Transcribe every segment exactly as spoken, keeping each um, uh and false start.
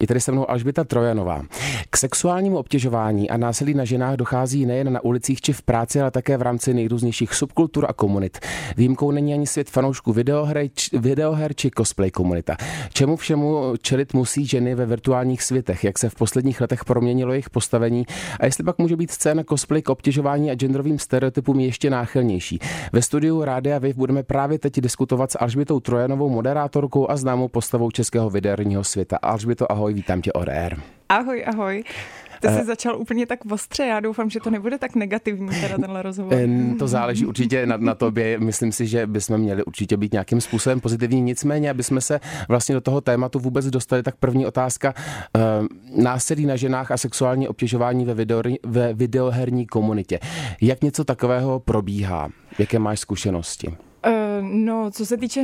tady se mnou Alžběta Trojanová. K sexuálnímu obtěžování a násilí na ženách dochází nejen na ulicích či v práci, ale také v rámci nejrůznějších subkultur a komunit. Výjimkou není ani svět fanoušků videoher, videoher či cosplay komunita. Čemu všemu čelit musí ženy ve virtuálních světech, jak se v posledních letech proměnilo jejich postavení a jestli pak může být scéna cosplay k obtěžování a genderovým stereotypům ještě náchylnější. Ve studiu Rádia Wave budeme právě teď diskutovat s Alžbětou Trojanovou, moderátorkou a známou postavou českého videoherního světa. Alžběto, ahoj, vítám tě O R R. Ahoj, ahoj. Ty jsi uh, začal úplně tak ostře, já doufám, že to nebude tak negativní, teda tenhle rozhovor. To záleží určitě na, na tobě, myslím si, že bychom měli určitě být nějakým způsobem pozitivní, nicméně, aby jsme se vlastně do toho tématu vůbec dostali, tak první otázka, uh, násilí na ženách a sexuální obtěžování ve, video, ve videoherní komunitě. Jak něco takového probíhá? Jaké máš zkušenosti? No, co se týče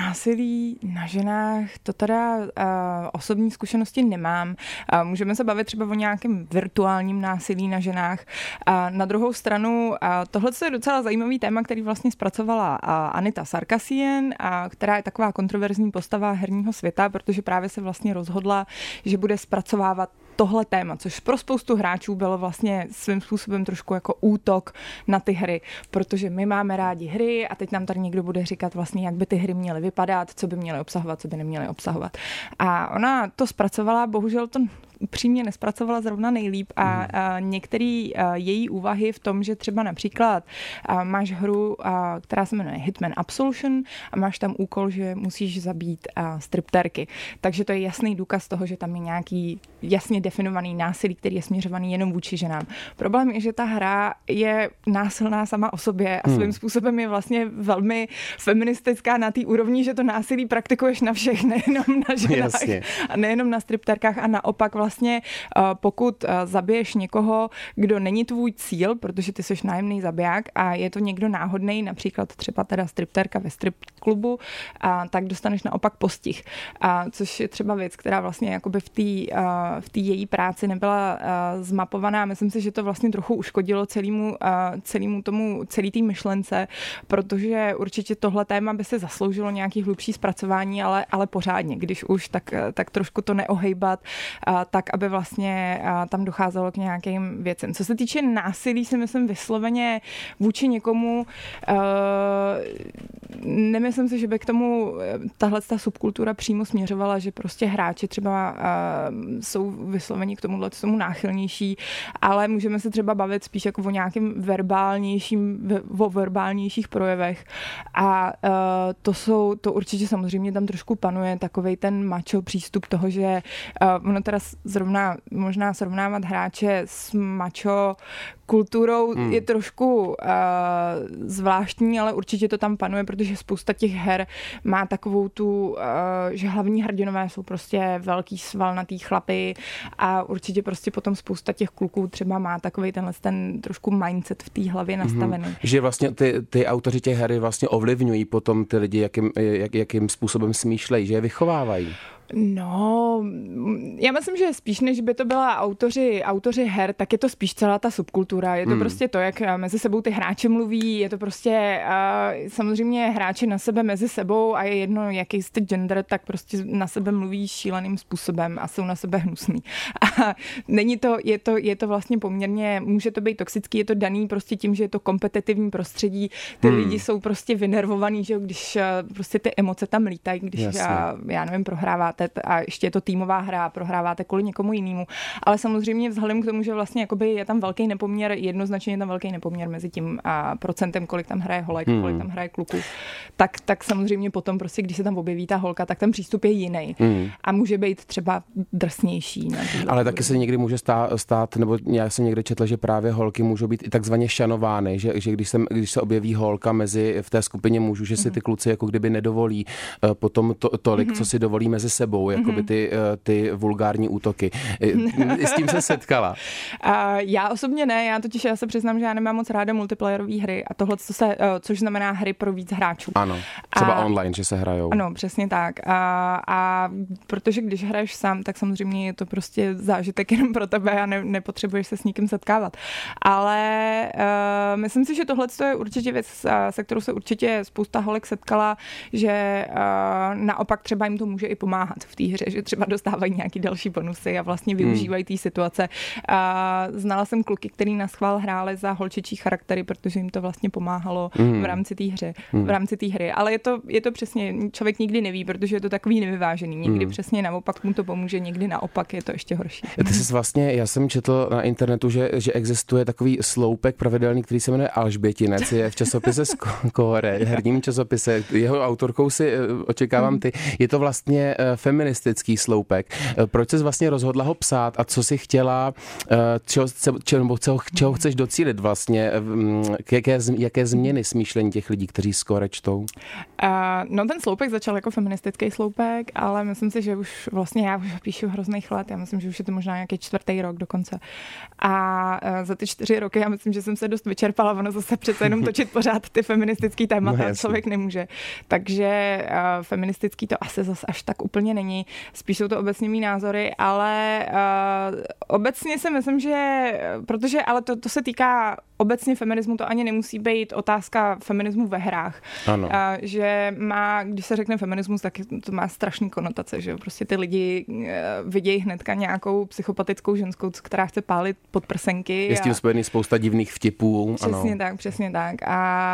násilí na ženách, to teda uh, osobní zkušenosti nemám. Uh, můžeme se bavit třeba o nějakém virtuálním násilí na ženách. Uh, na druhou stranu, uh, tohle je docela zajímavý téma, který vlastně zpracovala uh, Anita Sarkassian, uh, která je taková kontroverzní postava herního světa, protože právě se vlastně rozhodla, že bude zpracovávat tohle téma, což pro spoustu hráčů bylo vlastně svým způsobem trošku jako útok na ty hry, protože my máme rádi hry a teď nám tady někdo bude říkat vlastně, jak by ty hry měly vypadat, co by měly obsahovat, co by neměly obsahovat. A ona to zpracovala, bohužel to upřímně nespracovala zrovna nejlíp a, a některé její úvahy v tom, že třeba například a, máš hru, a, která se jmenuje Hitman Absolution a máš tam úkol, že musíš zabít a, stripterky. Takže to je jasný důkaz toho, že tam je nějaký jasně definovaný násilí, který je směřovaný jenom vůči ženám. Problém je, že ta hra je násilná sama o sobě a svým hmm. způsobem je vlastně velmi feministická na té úrovni, že to násilí praktikuješ na všech, nejenom na ženách Jasně. a nejenom na stripterkách a naopak vlastně pokud zabiješ někoho, kdo není tvůj cíl, protože ty jsi nájemný zabiják a je to někdo náhodný, například třeba teda stripterka ve strip klubu, a tak dostaneš naopak postih. A což je třeba věc, která vlastně jakoby v té v té její práci nebyla zmapovaná. Myslím si, že to vlastně trochu uškodilo celému, celému tomu, celý té myšlence, protože určitě tohle téma by se zasloužilo nějaký hlubší zpracování, ale, ale pořádně, když už, tak, tak trošku to neohejbat, tak, aby vlastně tam docházelo k nějakým věcem. Co se týče násilí, si myslím vysloveně vůči někomu, nemyslím si, že by k tomu tahle ta subkultura přímo směřovala, že prostě hráči třeba jsou vysloveni k tomuhle tomu náchylnější, ale můžeme se třeba bavit spíš jako o nějakým verbálnějším, o verbálnějších projevech a uh, to jsou, to určitě samozřejmě tam trošku panuje takovej ten macho přístup toho, že uh, ono teda zrovna, možná srovnávat hráče s macho kulturou hmm. je trošku uh, zvláštní, ale určitě to tam panuje, protože spousta těch her má takovou tu, uh, že hlavní hrdinové jsou prostě velký svalnatý chlapy a určitě prostě potom spousta těch kluků třeba má takovej tenhle ten trošku mindset v té hlavě nastavený. Hmm. Že vlastně ty, ty autoři těch her vlastně ovlivňují potom ty lidi, jakým, jak, jakým způsobem smýšlejí, že je vychovávají. No, já myslím, že spíš než by to byla autoři, autoři her, tak je to spíš celá ta subkultura. Je to hmm. prostě to, jak mezi sebou ty hráči mluví, je to prostě uh, samozřejmě hráči na sebe mezi sebou a je jedno, jaký jste gender, tak prostě na sebe mluví šíleným způsobem a jsou na sebe hnusný. A není to, je to, je to vlastně poměrně, může to být toxický, je to daný prostě tím, že je to kompetitivní prostředí, ty hmm. lidi jsou prostě vynervovaný, že když uh, prostě ty emoce tam lítají, když uh, já nevím, prohráváte a ještě je to týmová hra, prohráváte kvůli někomu jinému. Ale samozřejmě vzhledem k tomu, že vlastně jakoby je tam velký nepoměr, jednoznačně je tam velký nepoměr mezi tím a procentem, kolik tam hraje holek, hmm. kolik tam hraje kluků, tak, tak samozřejmě potom prostě, když se tam objeví ta holka, tak ten přístup je jiný. Hmm. A může být třeba drsnější. Ale taky se někdy může stát, stát, nebo já jsem někde četl, že právě holky můžou být i takzvaně šanovány, že, že když, se, když se objeví holka mezi v té skupině mužů, že si ty kluci jako kdyby nedovolí potom to, tolik, hmm. co si dovolí mezi sebou. Jakoby ty, ty vulgární útoky. S tím se setkala? Uh, já osobně ne, já totiž já se přiznám, že já nemám moc ráda multiplayerové hry a tohle, co se, uh, což znamená hry pro víc hráčů. Ano, třeba a, online, že se hrajou. Ano, přesně tak. A, a protože když hraješ sám, tak samozřejmě je to prostě zážitek jenom pro tebe a ne, nepotřebuješ se s nikým setkávat. Ale uh, myslím si, že tohle je určitě věc, se kterou se určitě spousta holek setkala, že uh, naopak třeba jim to může i pomáhat. v té hře, že třeba dostávají nějaký další bonusy a vlastně využívají té situace. A znala jsem kluky, který na schvál hráli za holčičí charaktery, protože jim to vlastně pomáhalo mm. v rámci té hry, mm. v rámci té hry. Ale je to, je to přesně, člověk nikdy neví, protože je to takový nevyvážený. Někdy mm. přesně naopak mu to pomůže, někdy naopak je to ještě horší. Ty jsi vlastně, já jsem četl na internetu, že, že existuje takový sloupek pravidelný, který se jmenuje Alžbětinec, je v časopise Skóre, herním časopise. Jeho autorkou si očekávám ty. Je to vlastně feministický sloupek. Proč jsi vlastně rozhodla ho psát a co jsi chtěla, čeho, čeho, čeho, čeho chceš docílit vlastně, jaké, jaké změny smýšlení těch lidí, kteří Skóre čtou? Uh, no ten sloupek začal jako feministický sloupek, ale myslím si, že už vlastně já už ho píšu hrozných let. Já myslím, že už je to možná nějaký čtvrtý rok dokonce. A uh, za ty čtyři roky já myslím, že jsem se dost vyčerpala. Ono zase přece jenom točit pořád ty feministický témata, no, člověk nemůže. Takže uh, feministický to asi zase až tak úplně není. Spíš jsou to obecně mý názory, ale uh, obecně si myslím, že protože, ale to, to se týká obecně feminismu, to ani nemusí být otázka feminismu ve hrách. Ano. A, že má, když se řekne feminismus, tak to má strašný konotace, že prostě ty lidi vidějí hnedka nějakou psychopatickou ženskou, která chce pálit podprsenky. Je s tím spojený spousta divných vtipů. Přesně ano. tak, přesně tak. A,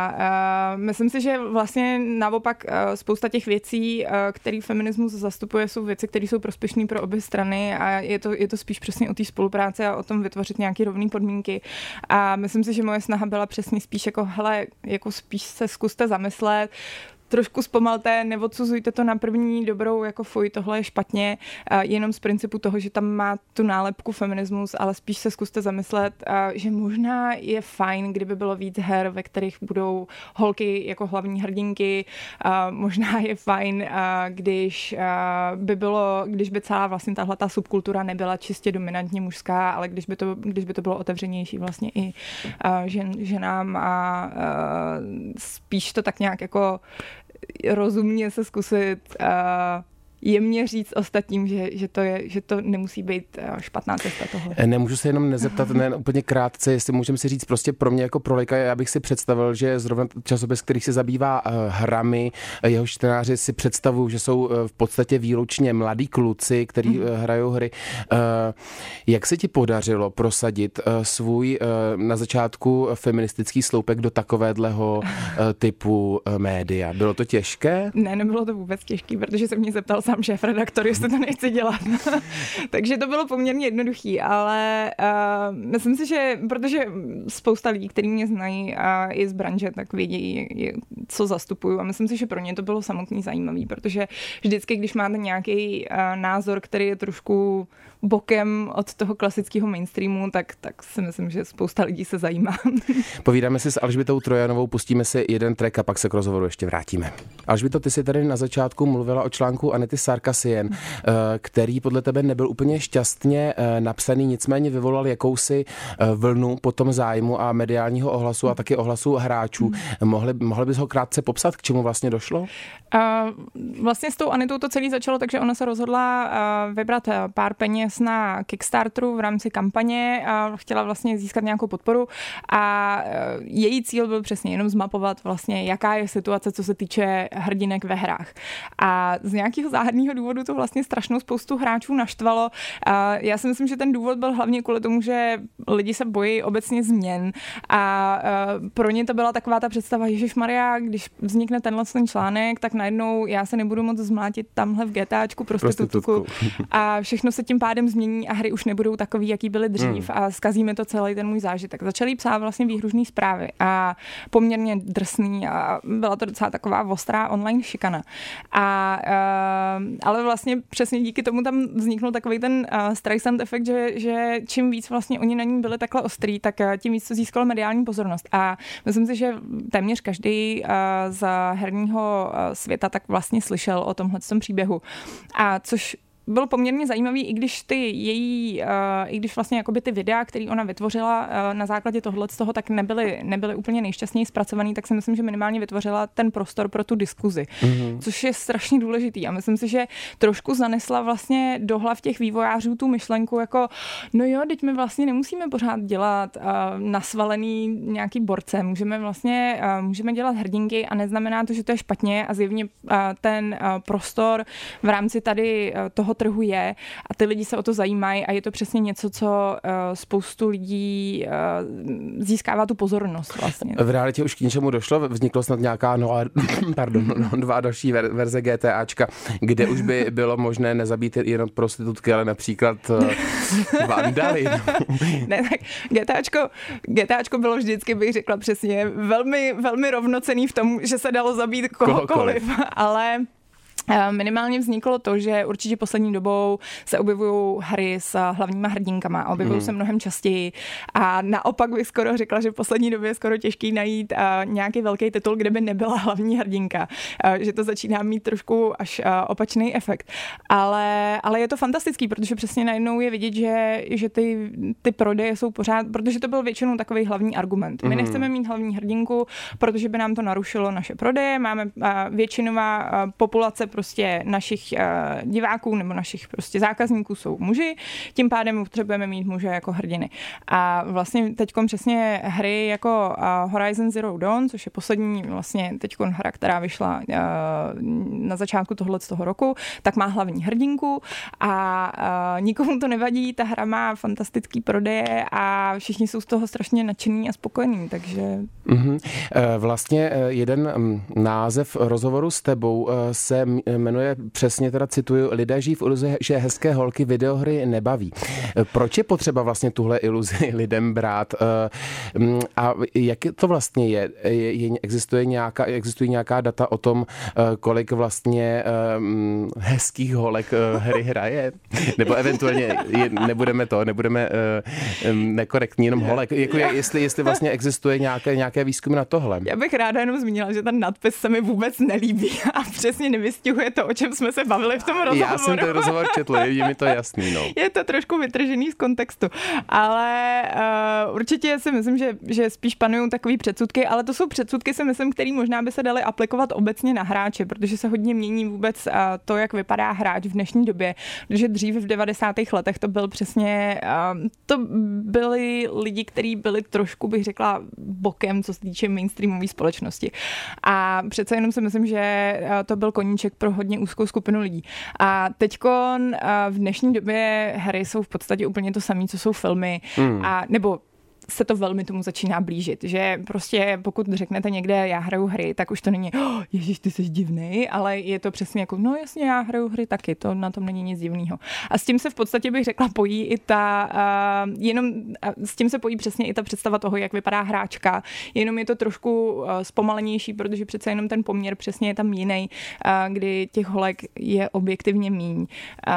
a myslím si, že vlastně naopak spousta těch věcí, který feminismus zastupuje, jsou věci, které jsou prospěšné pro obě strany a je to, je to spíš přesně o té spolupráci a o tom vytvořit nějaké rovné podmínky. A myslím si, že moje snaha byla přesně spíš jako, hele, jako spíš se zkuste zamyslet, trošku zpomalte, neodsuzujte to na první dobrou, jako fuj, tohle je špatně, jenom z principu toho, že tam má tu nálepku feminismus, ale spíš se zkuste zamyslet, že možná je fajn, kdyby bylo víc her, ve kterých budou holky jako hlavní hrdinky, možná je fajn, když by bylo, když by celá vlastně tahle ta subkultura nebyla čistě dominantně mužská, ale když by to, když by to bylo otevřenější vlastně i žen, ženám a spíš to tak nějak jako rozumně se zkusit uh, jemně říct ostatním, že, že, to je, že to nemusí být špatná cesta tohle. Nemůžu se jenom nezeptat, ne úplně krátce, jestli můžeme si říct prostě pro mě jako pro lajka, já bych si představil, že zrovna časopis, který se zabývá hrami, jeho čtenáři si představují, že jsou v podstatě výlučně mladí kluci, kteří mm. hrajou hry. Jak se ti podařilo prosadit svůj na začátku feministický sloupek do takovéhleho typu média? Bylo to těžké? Ne, nebylo to vůbec těžké, protože se mě zeptal sám šéfredaktor, jestli to nechci dělat. Takže to bylo poměrně jednoduchý, ale uh, myslím si, že protože spousta lidí, kteří mě znají a i z branže, tak vědí, co zastupuju a myslím si, že pro ně to bylo samotný zajímavý, protože vždycky, když máte nějaký uh, názor, který je trošku bokem od toho klasického mainstreamu, tak, tak si myslím, že spousta lidí se zajímá. Povídáme si s Alžbětou Trojanovou, pustíme si jeden track a pak se k rozhovoru ještě vrátíme. Alžběto, ty si tady na začátku mluvila o článku Anety Sarkasian, který podle tebe nebyl úplně šťastně napsaný, nicméně vyvolal jakousi vlnu potom zájmu a mediálního ohlasu a taky ohlasu hráčů. Mohli, mohli bys ho krátce popsat, k čemu vlastně došlo? Uh, vlastně s tou Anetou to celé začalo, takže ona se rozhodla uh, vybrat pár peněz na Kickstarteru v rámci kampaně a chtěla vlastně získat nějakou podporu a její cíl byl přesně jenom zmapovat vlastně, jaká je situace, co se týče hrdinek ve hrách. A z nějakého záhadného důvodu to vlastně strašnou spoustu hráčů naštvalo. A já si myslím, že ten důvod byl hlavně kvůli tomu, že lidi se bojí obecně změn a pro ně to byla taková ta představa, ježišmarja, když vznikne tenhle ten článek, tak najednou já se nebudu moc zmlátit tamhle v GTAčku prostitutku a všechno se tím pádem změní a hry už nebudou takový, jaký byly dřív hmm. a zkazíme to celý ten můj zážitek. Začali psát vlastně výhružný zprávy a poměrně drsný a byla to docela taková ostrá online šikana. A, uh, ale vlastně přesně díky tomu tam vzniknul takový ten uh, Streisand efekt, že, že čím víc vlastně oni na ní byli takhle ostrý, tak uh, tím víc to získalo mediální pozornost. A myslím si, že téměř každý uh, z herního uh, světa tak vlastně slyšel o tomhle příběhu. A což bylo poměrně zajímavý, i když ty její, uh, i když vlastně jakoby ty videa, které ona vytvořila uh, na základě tohle z toho, tak nebyly, nebyly úplně nejšťastněji zpracovaný, tak si myslím, že minimálně vytvořila ten prostor pro tu diskuzi, mm-hmm. což je strašně důležitý. A myslím si, že trošku zanesla vlastně do hlav těch vývojářů tu myšlenku jako, no jo, teď my vlastně nemusíme pořád dělat uh, nasvalený nějaký borce, můžeme vlastně, uh, můžeme dělat hrdinky a neznamená to, že to je špatně a zjevně uh, ten uh, prostor v rámci tady uh, toho trhu je a ty lidi se o to zajímají a je to přesně něco, co uh, spoustu lidí uh, získává tu pozornost vlastně. V realitě už k něčemu došlo, vzniklo snad nějaká nová, pardon, nová další verze GTAčka, kde už by bylo možné nezabít jenom prostitutky, ale například uh, vandaly. Ne, tak GTAčko, GTAčko bylo vždycky, bych řekla přesně, velmi, velmi rovnocenný v tom, že se dalo zabít kohokoliv, kohokoliv. ale minimálně vzniklo to, že určitě poslední dobou se objevují hry s hlavníma hrdinkama a objevují mm. se mnohem častěji a naopak bych skoro řekla, že v poslední době je skoro těžký najít nějaký velký titul, kde by nebyla hlavní hrdinka, že to začíná mít trošku až opačný efekt. Ale, ale je to fantastický, protože přesně najednou je vidět, že, že ty, ty prodeje jsou pořád, protože to byl většinou takový hlavní argument. My mm. nechceme mít hlavní hrdinku, protože by nám to narušilo naše prodeje, máme většinová populace prostě našich uh, diváků nebo našich prostě zákazníků jsou muži, tím pádem potřebujeme mít muže jako hrdiny. A vlastně teďkom přesně hry jako uh, Horizon Zero Dawn, což je poslední vlastně teďkon hra, která vyšla uh, na začátku tohle z toho roku, tak má hlavní hrdinku a uh, nikomu to nevadí, ta hra má fantastický prodeje a všichni jsou z toho strašně nadšení a spokojení, takže... Mm-hmm. Vlastně jeden název rozhovoru s tebou se jmenuje, přesně teda cituju, lidé žijí v iluzi, že hezké holky videohry nebaví. Proč je potřeba vlastně tuhle iluzi lidem brát? A jak to vlastně je? je existuje nějaká, existují nějaká data o tom, kolik vlastně hezkých holek hry hraje? Nebo eventuálně nebudeme to, nebudeme nekorektní, jenom holek. Jako je, jestli, jestli vlastně existuje nějaké, nějaké výzkumy na tohle. Já bych ráda jenom zmínila, že ten nadpis se mi vůbec nelíbí a přesně nevystihuje to, o čem jsme se bavili v tom rozhovoru. Já jsem ten rozhovor četl, je mi to jasný. No. Je to trošku vytržený z kontextu, ale uh, určitě si myslím, že, že spíš panují takový předsudky, ale to jsou předsudky, si myslím, který možná by se daly aplikovat obecně na hráče, protože se hodně mění vůbec uh, to, jak vypadá hráč v dnešní době, protože dřív v devadesátých letech to byl přesně, uh, to byli lidi, kteří byli trošku, bych řekla, bokem, co se týče mainstreamové společnosti. A přece jenom si myslím, že uh, to byl koníček pro hodně úzkou skupinu lidí. A teďkon uh, v dnešní době hry jsou v podstatě úplně to samé, co jsou filmy, mm. a nebo se to velmi tomu začíná blížit, že prostě pokud řeknete někde, já hraju hry, tak už to není, oh, ježiš, ty jsi divnej, ale je to přesně jako, no jasně, já hraju hry taky, to na tom není nic divného. A s tím se v podstatě, bych řekla, pojí i ta, uh, jenom uh, s tím se pojí přesně i ta představa toho, jak vypadá hráčka, jenom je to trošku uh, zpomalenější, protože přece jenom ten poměr přesně je tam jiný, uh, kdy těch holek je objektivně míň. Uh,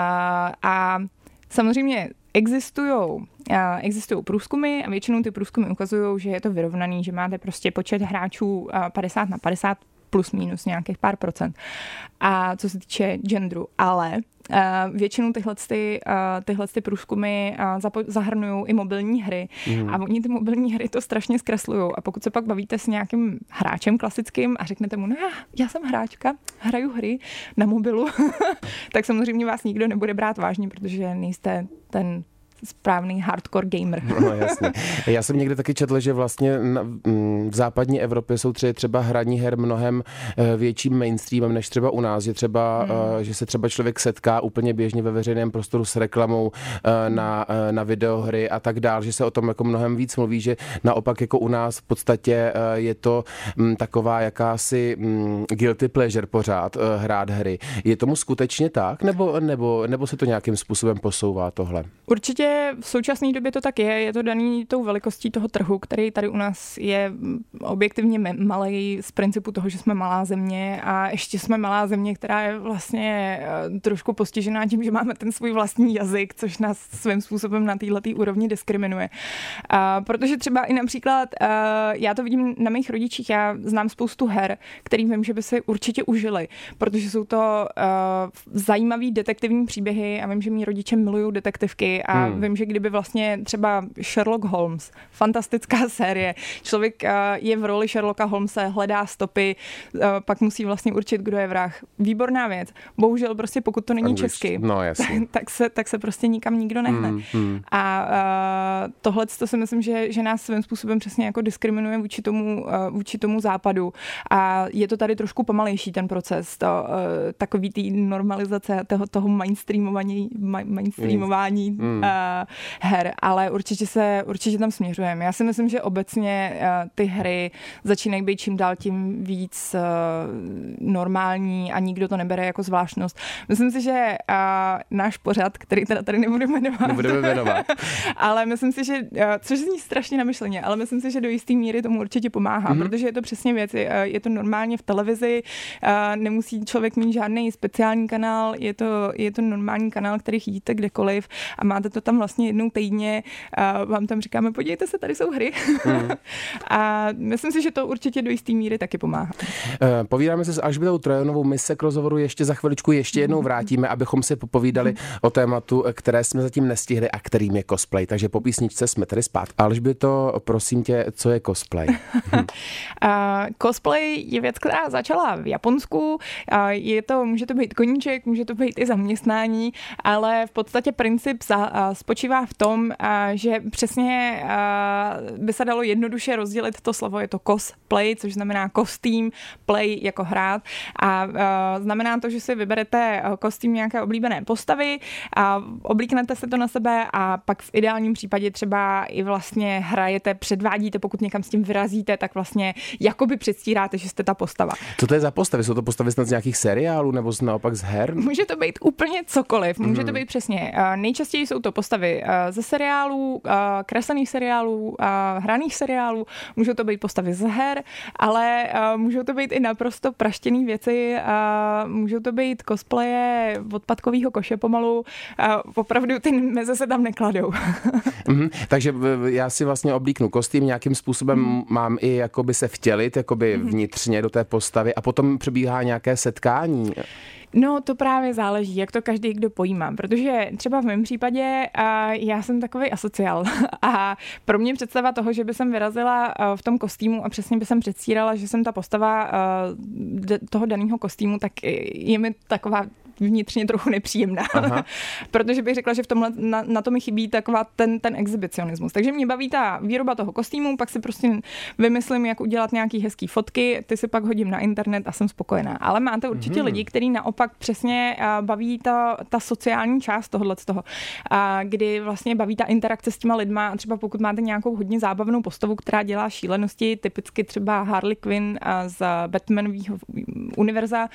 a samozřejmě existujou Existují průzkumy a většinou ty průzkumy ukazují, že je to vyrovnaný, že máte prostě počet hráčů padesát na padesát plus minus nějakých pár procent. A co se týče genderu, ale uh, většinou tyhle, ty, uh, tyhle ty průzkumy uh, zapo- zahrnují i mobilní hry mm. a oni ty mobilní hry to strašně zkreslují. A pokud se pak bavíte s nějakým hráčem klasickým a řeknete mu, no já, já jsem hráčka, hraju hry na mobilu, tak samozřejmě vás nikdo nebude brát vážně, protože nejste ten správný hardcore gamer. No, jasně. Já jsem někde taky četl, že vlastně v západní Evropě jsou třeba hraní her mnohem větším mainstreamem než třeba u nás, že třeba, hmm. že se třeba člověk setká úplně běžně ve veřejném prostoru s reklamou na, na videohry a tak dál, že se o tom jako mnohem víc mluví, že naopak jako u nás v podstatě je to taková jakási guilty pleasure pořád hrát hry. Je tomu skutečně tak? Nebo, nebo, nebo se to nějakým způsobem posouvá tohle? Určitě určitě v současné době to tak je. Je to daný tou velikostí toho trhu, který tady u nás je objektivně malej z principu toho, že jsme malá země a ještě jsme malá země, která je vlastně trošku postižená tím, že máme ten svůj vlastní jazyk, což nás svým způsobem na této úrovni diskriminuje. A protože třeba i například, já to vidím na mých rodičích, já znám spoustu her, který vím, že by si určitě užili, protože jsou to zajímavý detektivní příběhy a vím, že mý rodiče milují detektivky a hmm. vím, že kdyby vlastně třeba Sherlock Holmes, fantastická série, člověk je v roli Sherlocka Holmese, hledá stopy, pak musí vlastně určit, kdo je vrah. Výborná věc. Bohužel prostě pokud to není Angličtí. Česky, no, jasně. tak, se, tak se prostě nikam nikdo nehne. Hmm, hmm. A uh, tohle to si myslím, že, že nás svým způsobem přesně jako diskriminuje vůči tomu, uh, vůči tomu západu. A je to tady trošku pomalejší ten proces, to, uh, takový tý normalizace toho, toho mainstreamování, mainstreamování hmm. uh, her, ale určitě se, určitě tam směřujeme. Já si myslím, že obecně uh, ty hry začínají být čím dál tím víc uh, normální a nikdo to nebere jako zvláštnost. Myslím si, že uh, náš pořad, který teda tady nebudeme jmenovat, nebudeme jmenovat. ale myslím si, že, uh, což zní strašně namyšleně, ale myslím si, že do jisté míry tomu určitě pomáhá, mm-hmm. protože je to přesně věc, je, je to normálně v televizi, uh, nemusí člověk mít žádný speciální kanál, je to, je to normální kanál, který chytíte kdekoliv a máte to tam vlastně jednou týdně, uh, vám tam říkáme, podívejte se, tady jsou hry. Mm. A myslím si, že to určitě do jisté míry taky pomáhá. Uh, povídáme se s Alžbětou Trojanovou, my se k rozhovoru ještě za chviličku ještě jednou vrátíme, abychom si popovídali o tématu, které jsme zatím nestihli a kterým je cosplay. Takže po písničce jsme tady zpátky. Alžběto, prosím tě, co je cosplay? uh, cosplay je věc, která začala v Japonsku. Uh, je to, může to být koníček, může to být i zaměstnání, ale v podstatě princip za, uh, spočívá v tom, uh, že přesně uh, by se dalo jednoduše rozdělit to slovo, je to cosplay, což znamená kostým, play jako hrát a uh, znamená to, že si vyberete kostým nějaké oblíbené postavy a oblíknete se to na sebe a pak v ideálním případě třeba i vlastně hrajete, předvádíte, pokud někam s tím vyrazíte, tak vlastně jakoby předstíráte, že jste ta postava. Co to je za postavy? Jsou to postavy snad z nějakých seriálů nebo naopak z her? Může to být úplně cokoliv. Může to být přesně. Nejčastěji jsou to postavy ze seriálů, kreslených seriálů, hraných seriálů, můžou to být postavy z her, ale můžou to být i naprosto praštěný věci, můžou to být cosplaye odpadkového koše pomalu. Opravdu ty meze se tam nekladou. mm-hmm. Takže já si vlastně oblíknu kostým, nějakým způsobem mm. mám i jakoby se vtělit jakoby mm. vnitřně do té postavy a potom přebíhá nějaké setkání. No, to právě záleží, jak to každý kdo pojímá, protože třeba v mém případě uh, já jsem takový asociál a pro mě představa toho, že by jsem vyrazila uh, v tom kostýmu a přesně by jsem předstírala, že jsem ta postava uh, d- toho daného kostýmu, tak je mi taková vnitřně trochu nepříjemná, protože bych řekla, že v tomhle na, na to mi chybí taková ten, ten exhibicionismus. Takže mě baví ta výroba toho kostýmu, pak si prostě vymyslím, jak udělat nějaký hezký fotky, ty si pak hodím na internet a jsem spokojená. Ale máte určitě hmm. lidi, kteří naopak přesně baví ta, ta sociální část tohohle z toho, kdy vlastně baví ta interakce s těma lidma a třeba pokud máte nějakou hodně zábavnou postavu, která dělá šílenosti, typicky třeba Harley Quinn z Batmanového univerza,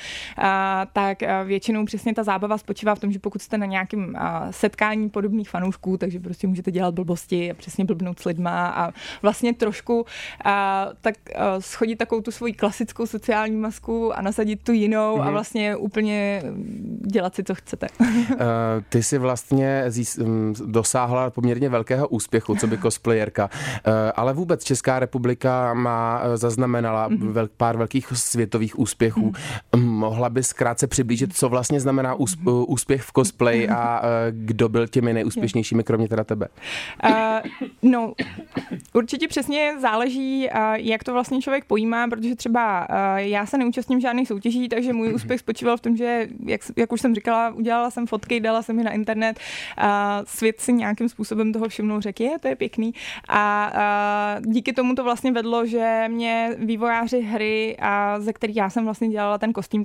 tak většinou přesně ta zábava spočívá v tom, že pokud jste na nějakém setkání podobných fanoušků, takže prostě můžete dělat blbosti a přesně blbnout s lidma a vlastně trošku a, tak a, schodit takovou tu svoji klasickou sociální masku a nasadit tu jinou mm-hmm. a vlastně úplně dělat si, co chcete. Uh, ty jsi vlastně zís, um, dosáhla poměrně velkého úspěchu, co by cosplayerka, uh, ale vůbec Česká republika má uh, zaznamenala mm-hmm. vel, pár velkých světových úspěchů. Mm-hmm. Mohla bys krátce přiblížit, co vlastně znamená úsp- úspěch v cosplay a uh, kdo byl těmi nejúspěšnějšími, kromě teda tebe? Uh, no, určitě přesně záleží, uh, jak to vlastně člověk pojímá, protože třeba uh, já se neúčastním žádných soutěží, takže můj úspěch spočíval v tom, že, jak, jak už jsem říkala, udělala jsem fotky, dala jsem je na internet, uh, svět si nějakým způsobem toho všimnul, řekl, je, to je pěkný. A uh, díky tomu to vlastně vedlo, že mě vývojáři hry, a ze kterých já jsem vlastně dělala ten kostým, tak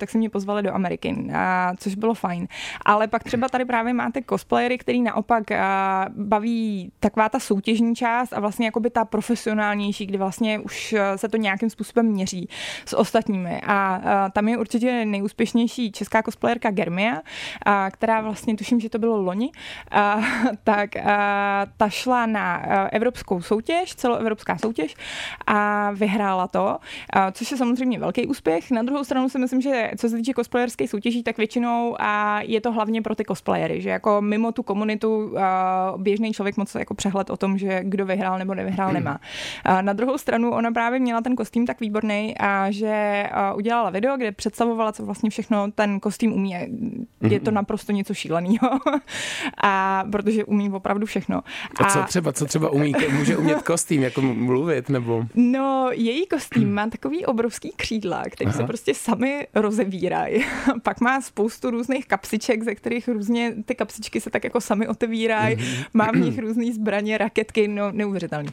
tak se mě pozvali do Ameriky, a, což bylo fajn. Ale pak třeba tady právě máte cosplayery, který naopak a, baví taková ta soutěžní část a vlastně jakoby ta profesionálnější, kdy vlastně už se to nějakým způsobem měří s ostatními. A, a tam je určitě nejúspěšnější česká cosplayerka Germia, a, která vlastně tuším, že to bylo loni, a, tak a, ta šla na evropskou soutěž, celoevropská soutěž a vyhrála to, a, což je samozřejmě velký úspěch. Na druhou stranu si myslím, že co se týče cosplayerské soutěží, tak většinou a je to hlavně pro ty cosplayery, že jako mimo tu komunitu běžný člověk moc jako přehled o tom, že kdo vyhrál nebo nevyhrál, nemá. A na druhou stranu ona právě měla ten kostým tak výborný, a že udělala video, kde představovala, co vlastně všechno ten kostým umí. Je to naprosto něco šíleného. A protože umí opravdu všechno. A, a co třeba, co třeba umí, může umět kostým, jako mluvit, nebo? No, její kostým má takový obrovský křídla, které se prostě sami rozevírají. Pak má spoustu různých kapsiček, ze kterých různě ty kapsičky se tak jako sami otevírají. Má v nich různý zbraně, raketky, no neuvěřitelný.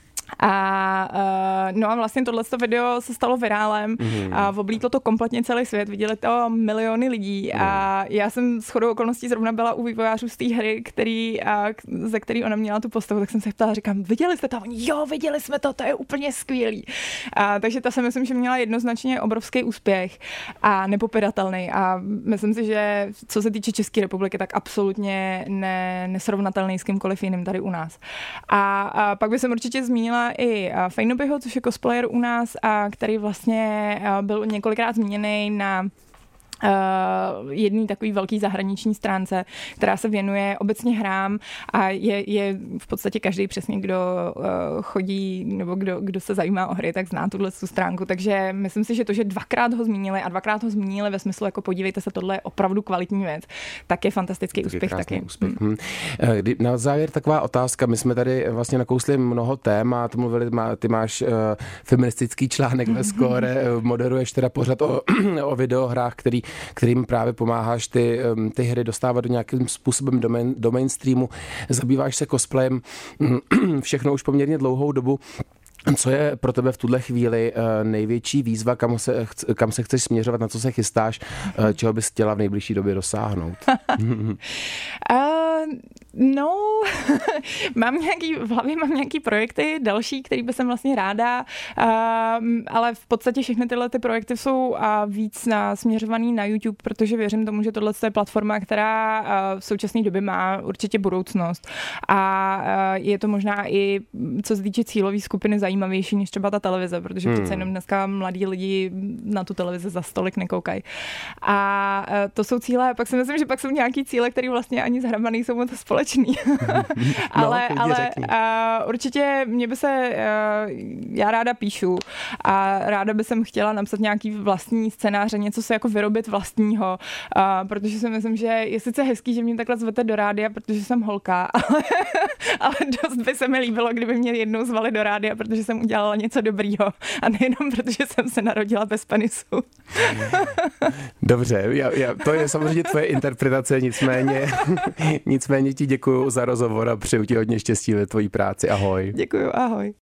A uh, no a vlastně tohleto video se stalo virálem mm. a oblítlo to kompletně celý svět, viděli to miliony lidí mm. a já jsem shodou okolností zrovna byla u vývojářů z té hry, který, a, ze který ona měla tu postavu, tak jsem se ptala, říkám, viděli jste to? Oni, jo, viděli jsme to, to je úplně skvělý. A, takže ta si myslím, že měla jednoznačně obrovský úspěch a nepopiratelný a myslím si, že co se týče České republiky, tak absolutně ne, nesrovnatelný s kýmkoliv jiným tady u nás. A, a pak bych jsem určitě zmínila i Fejnobyho, což je cosplayer u nás, a který vlastně byl několikrát zmíněný na Uh, jedný takový velký zahraniční stránce, která se věnuje obecně hrám a je, je v podstatě každý přesně, kdo uh, chodí nebo kdo, kdo se zajímá o hry, tak zná tuhle stránku, takže myslím si, že to, že dvakrát ho zmínili a dvakrát ho zmínili ve smyslu jako podívejte se, tohle je opravdu kvalitní věc, tak je fantastický tak úspěch taky. Úspěch. Hmm. Na závěr taková otázka, my jsme tady vlastně nakousli mnoho témat, mluvili, ty máš uh, feministický článek ve Score, moderuješ teda pořad o, o videohrách, který kterým právě pomáháš ty, ty hry dostávat do nějakým způsobem do, main, do mainstreamu. Zabýváš se cosplayem všechno už poměrně dlouhou dobu. Co je pro tebe v tuhle chvíli největší výzva, kam se, kam se chceš směřovat, na co se chystáš, čeho bys chtěla v nejbližší době dosáhnout? uh, no, mám nějaký, v hlavě mám nějaký projekty další, který bych jsem vlastně ráda, uh, ale v podstatě všechny tyhle ty projekty jsou uh, víc na, směřovaný na YouTube, protože věřím tomu, že tohle je platforma, která uh, v současné době má určitě budoucnost. A uh, je to možná i, co se týče cílové skupiny, zajímavější než třeba ta televize, protože hmm. přece jenom dneska mladí lidi na tu televizi za stolik nekoukají. A to jsou cíle, a pak si myslím, že pak jsou nějaký cíle, které vlastně ani zhrabaný jsou moc společný. ale no, ale uh, určitě mě by se, uh, já ráda píšu a ráda by jsem chtěla napsat nějaký vlastní scénáře, něco se jako vyrobit vlastního, uh, protože si myslím, že je sice hezký, že mě takhle zvete do rádia, protože jsem holka, ale, ale dost by se mi líbilo, kdyby mě jednou zvali do rádia, protože jsem udělala něco dobrýho a nejenom protože jsem se narodila bez penisu. Dobře, já, já, to je samozřejmě tvoje interpretace, nicméně, nicméně ti děkuju za rozhovor a přeju ti hodně štěstí ve tvojí práci. Ahoj. Děkuju, ahoj.